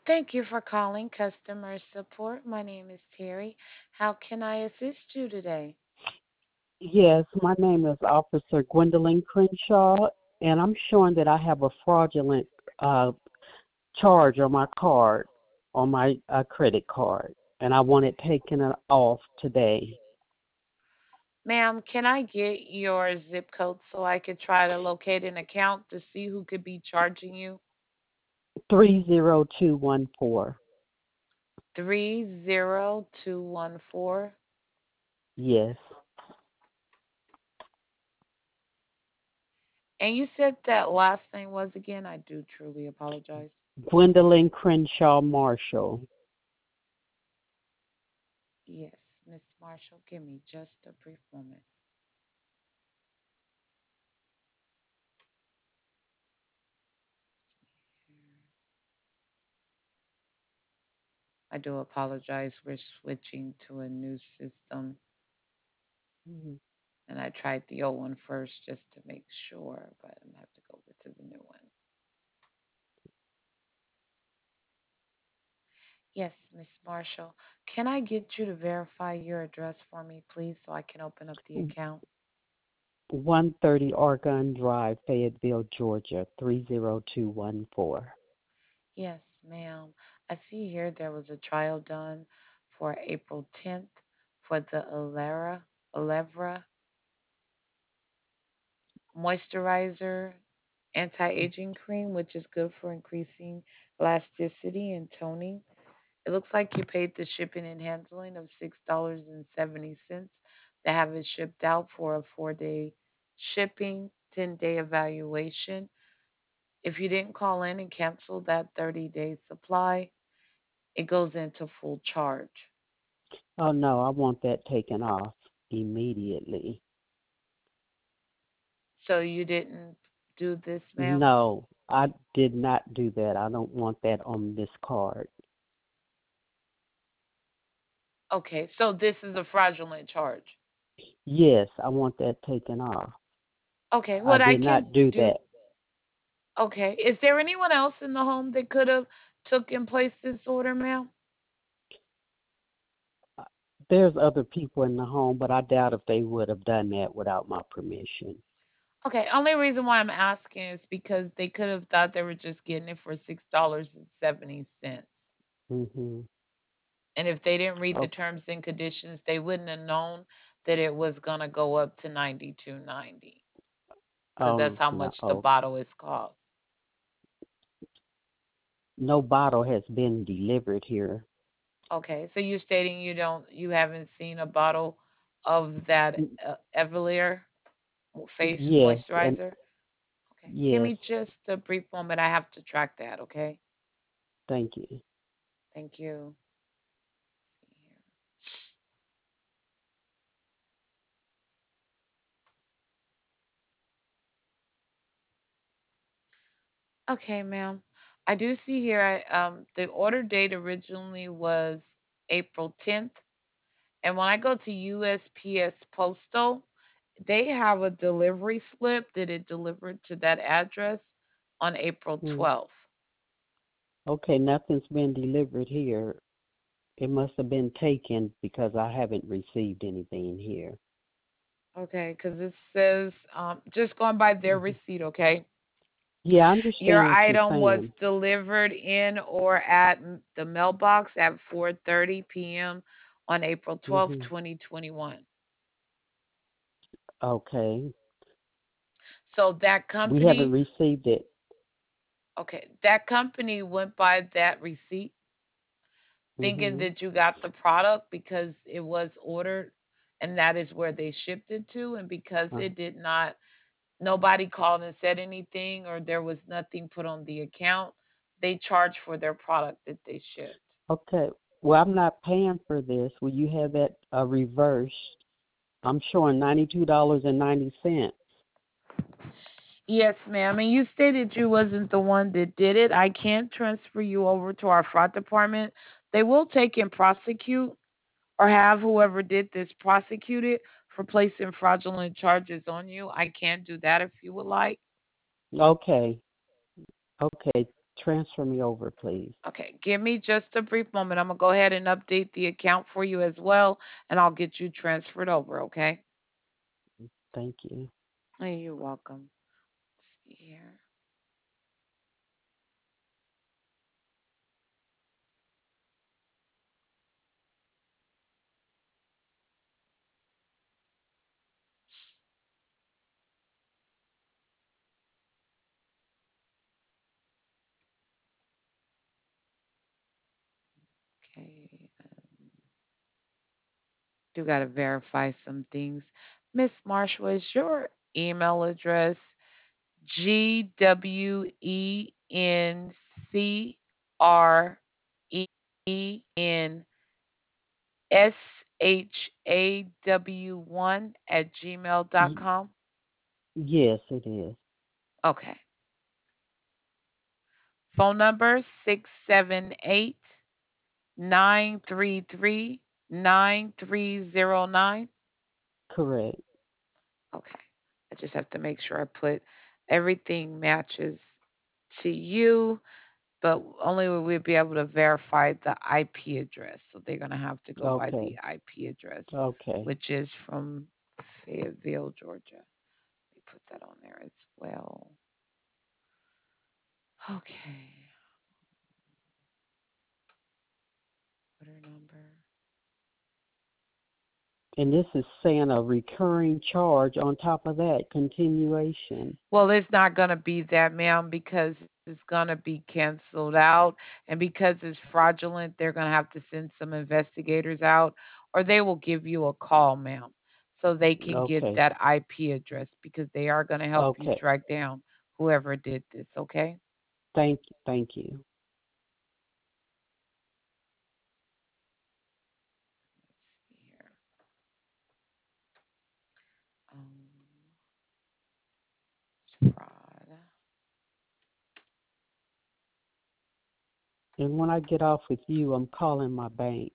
Thank you for calling customer support. My name is Terry. How can I assist you today? Yes, my name is Officer Gwendolyn Crenshaw, and I'm showing that I have a fraudulent uh, charge on my card, on my credit card, and I want it taken off today. Ma'am, can I get your zip code so I could try to locate an account to see who could be charging you? 30214. 30214. Yes. And you said that last name was again? I do truly apologize. Gwendolyn Crenshaw Marshall. Yes, Miss Marshall, give me just a brief moment. I do apologize. We're switching to a new system, Mhm. and I tried the old one first just to make sure, but I'm gonna have to go over to the new one. Yes, Miss Marshall. Can I get you to verify your address for me, please, so I can open up the account? 130 Argonne Drive, Fayetteville, Georgia, 30214. Yes, ma'am. I see here there was a trial done for April 10th for the Alevra moisturizer anti-aging cream, which is good for increasing elasticity and toning. It looks like you paid the shipping and handling of $6.70 to have it shipped out for a 4-day shipping, 10-day evaluation. If you didn't call in and cancel that 30-day supply, it goes into full charge. Oh no, I want that taken off immediately. So you didn't do this, ma'am? No, I did not do that. I don't want that on this card. Okay, so this is a fraudulent charge. Yes, I want that taken off. Okay, I what I did can not do do. that. Okay, is there anyone else in the home that could have took and placed this order, ma'am? Uh, There's other people in the home, but I doubt if they would have done that without my permission. Okay, only reason why I'm asking is because they could have thought they were just getting it for $6.70. Mhm. And if they didn't read the Oh, terms and conditions, they wouldn't have known that it was gonna go up to 92.90 because that's oh how no. much the Oh, bottle is cost. no bottle has been delivered here. Okay, so you're stating you haven't seen a bottle of that N- Evalier face Yes, and moisturizer? Okay, give yes. me just a brief moment. I have to track that. Okay, Thank you. thank you. See here. Okay, ma'am. I do see here the order date originally was April 10th, and when I go to USPS Postal, they have a delivery slip that it delivered to that address on April Mm. 12th. Okay, nothing's been delivered here. It must have been taken because I haven't received anything here. Okay, because it says just going by their Mhm. receipt. Okay, Yeah, I your understand what you're item was saying. delivered in or at the mailbox at 4:30 p.m. on April Mhm. 12th, 2021. Okay. So that We haven't company, received it. okay, that company went by that receipt thinking Mhm. that you got the product because it was ordered and that is where they shipped it to. And because Uh, it did not, nobody called and said anything or there was nothing put on the account, they charged for their product that they shipped. okay. Well, I'm not paying for this. Will you have that reversed? I'm showing $92.90. Yes, ma'am. And you stated you wasn't the one that did it. I can't transfer you over to our fraud department. They will take and prosecute or have whoever did this prosecuted for placing fraudulent charges on you. I can do that if you would like. Okay. Okay. Transfer me over, please. Okay, give me just a brief moment. I'm going to go ahead and update the account for you as well, and I'll get you transferred over, okay? Thank you. Hey, you're welcome. Let's see here. Okay, do got to verify some things. Miss Marshall, is your email address GWENCRENSHAW1 at gmail.com? Yes, it is. Okay. Phone number 678-933-9309. Correct. Okay. I just have to make sure I put everything matches to you, but only will we be able to verify the IP address. So they're going to have to go by the Okay. IP address, Okay. which is from Fayetteville, Georgia. Let me put that on there as well. Okay. Order number. And this is saying a recurring charge on top of that, continuation. Well, it's not going to be that, ma'am, because it's going to be canceled out. And because it's fraudulent, they're going to have to send some investigators out, or they will give you a call, ma'am, so they can get Okay. that IP address because they are going to help you Okay. track down whoever did this, okay? Thank you. Thank you. Let's see here. Um, it's fraud. And when I get off with you, I'm calling my bank.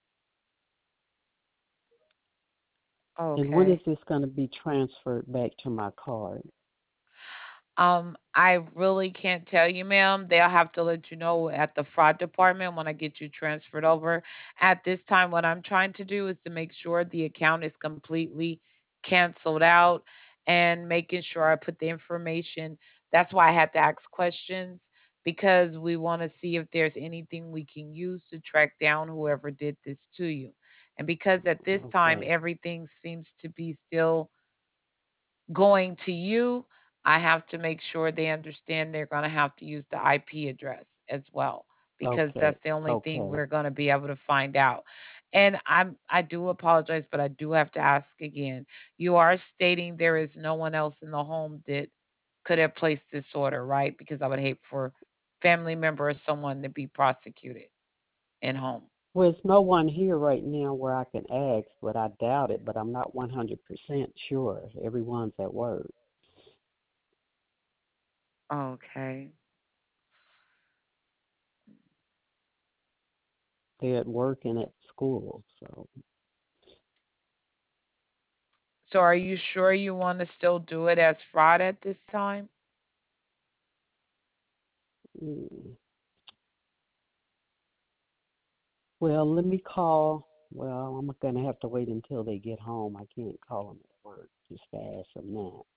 And when is Okay. this going to be transferred back to my card? I really can't tell you, ma'am. They'll have to let you know at the fraud department when I get you transferred over. At this time, what I'm trying to do is to make sure the account is completely canceled out and making sure I put the information. That's why I had to ask questions because we want to see if there's anything we can use to track down whoever did this to you. And because at this time, Okay. everything seems to be still going to you, I have to make sure they understand they're going to have to use the IP address as well because Okay. that's the only thing Okay. we're going to be able to find out. And I do apologize, but I do have to ask again. You are stating there is no one else in the home that could have placed this order, right? Because I would hate for family member or someone to be prosecuted in home. Well, there's no one here right now where I can ask, but I doubt it. But I'm not 100% sure. Everyone's at work. Okay. They're at work and at school. So, So are you sure you want to still do it as fraud at this time? mm. Well, let me call. Well, I'm going to have to wait until they get home. I can't call them at work just to ask them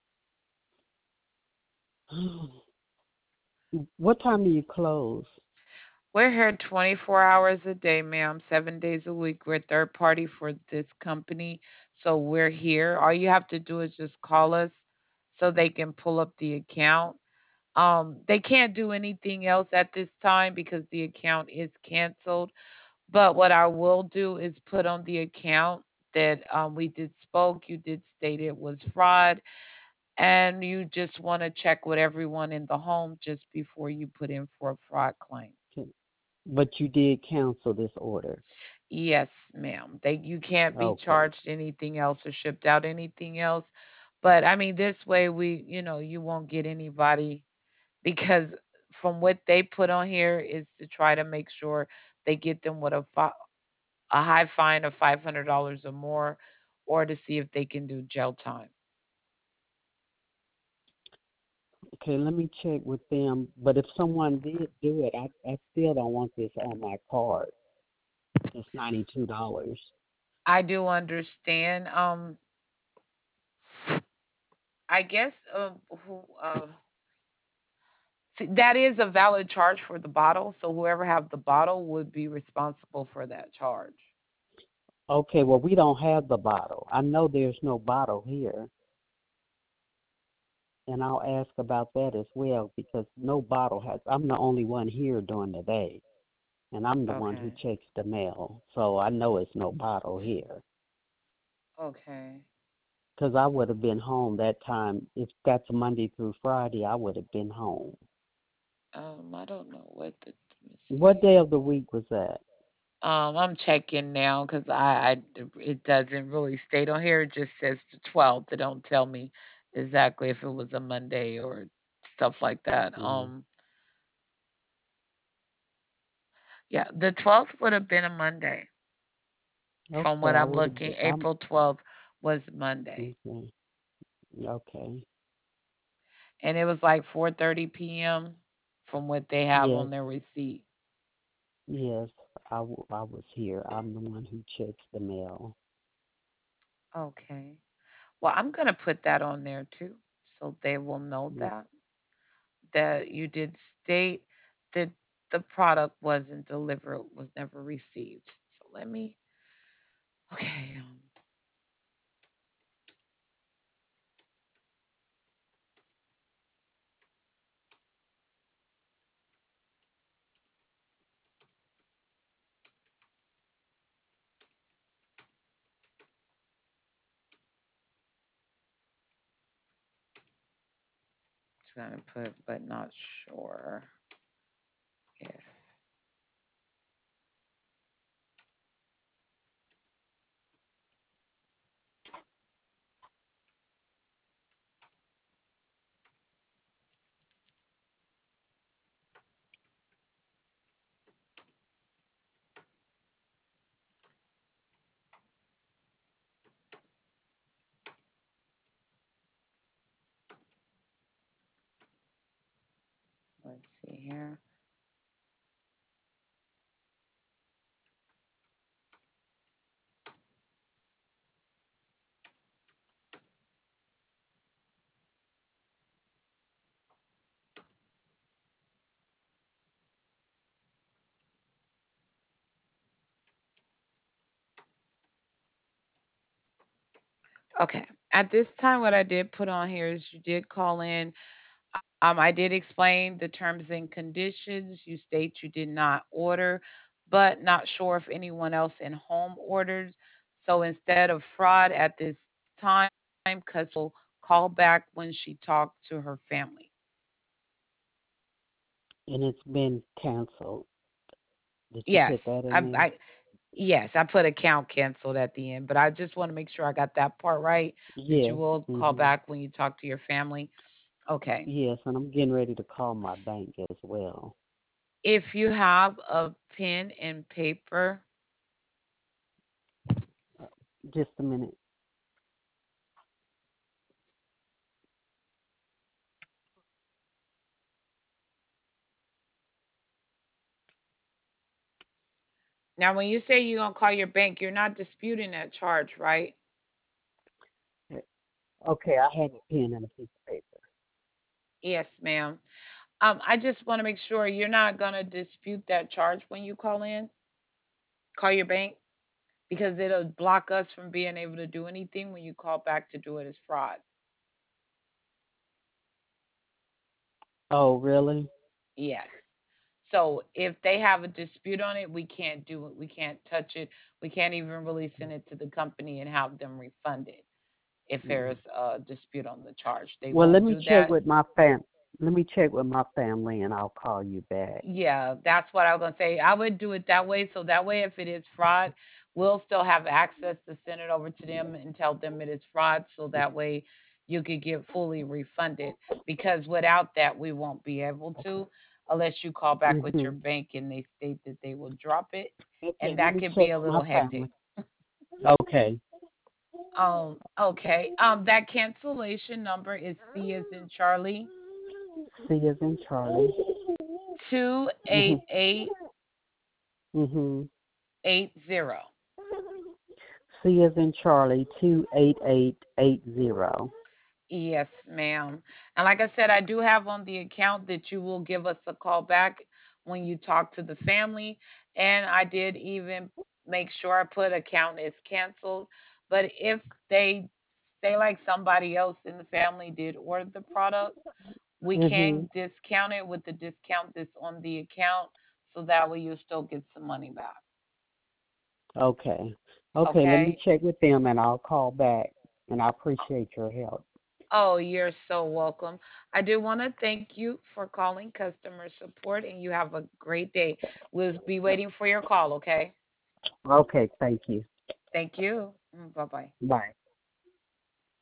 that. What time do you close? We're here 24 hours a day, ma'am, 7 days a week. We're third party for this company. So we're here. All you have to do is just call us so they can pull up the account. They can't do anything else at this time because the account is canceled. But what I will do is put on the account that we did spoke. You did state it was fraud, and you just want to check with everyone in the home just before you put in for a fraud claim. But you did cancel this order. Yes, ma'am. They you can't be Okay. charged anything else or shipped out anything else. But I mean, this way you won't get anybody because from what they put on here is to try to make sure they get them with a high fine of $500 or more, or to see if they can do jail time. Okay, let me check with them. But if someone did do it, I still don't want this on my card. It's $92. I do understand. I guess who see, that is a valid charge for the bottle. So whoever have the bottle would be responsible for that charge. Okay, well we don't have the bottle. I know there's no bottle here, and I'll ask about that as well because no bottle has. I'm the only one here during the day, and I'm the one who Okay. checks the mail, so I know it's no bottle here. Okay. Because I would have been home that time. If that's Monday through Friday, I would have been home. I don't know what the let me What see. day of the week was that? I'm checking now because it doesn't really state on here. It just says the 12th. It don't tell me exactly if it was a Monday or stuff like that. Mm. Yeah, the 12th would have been a Monday. From Okay, what I I'm would have looking, been. I'm April 12th was Monday, okay. Okay. and it was like 4:30 p.m. from what they have Yes, on their receipt. yes. I was here. I'm the one who checks the mail. Okay. Well, I'm gonna put that on there too, so they will know Mm. that you did state that the product wasn't delivered, was never received. So let me. Okay. Just gonna put, but not sure if. Let's see here. Okay. At this time, what I did put on here is you did call in. I did explain the terms and conditions. You state you did not order, but not sure if anyone else in home ordered. So instead of fraud at this time, customer will call back when she talked to her family. And it's been canceled. Did you put Yes, that in there? yes, I put account canceled at the end, but I just want to make sure I got that part right. That you Yes. will call Mhm. back when you talk to your family. Okay. Yes, and I'm getting ready to call my bank as well. If you have a pen and paper, Uh, just a minute. now when you say you're gonna call your bank, you're not disputing that charge, right? Okay, I have a pen and a piece of paper. Yes, ma'am. I just want to make sure you're not gonna dispute that charge when you call your bank, because it'll block us from being able to do anything when you call back to do it as fraud. Oh, really? Yes. So if they have a dispute on it, we can't do it. We can't touch it. We can't even really send it to the company and have them refund it if Mm. there's a dispute on the charge. They Well, let won't me do check that. with my fam. Let me check with my family, and I'll call you back. Yeah, that's what I was gonna say. I would do it that way. So that way, if it is fraud, we'll still have access to send it over to them and tell them it is fraud. So that way, you could get fully refunded. Because without that, we won't be able to, unless you call back with your Mhm. bank and they state that they will drop it, Okay, and let that me could be check a with my little hectic. family. Okay. Okay. That cancellation number is C as in Charlie. C as in Charlie. 28880. Mhm. C as in Charlie. 28880. Yes, ma'am. And like I said, I do have on the account that you will give us a call back when you talk to the family. And I did even make sure I put account is canceled. But if they say like somebody else in the family did order the product, we Mhm. can discount it with the discount that's on the account so that way you'll still get some money back. Okay. Okay. Let me Okay? check with them, and I'll call back. And I appreciate your help. Oh, you're so welcome. I do want to thank you for calling customer support and you have a great day. We'll be waiting for your call, okay? Okay. Thank you. Thank you. Bye bye. Bye.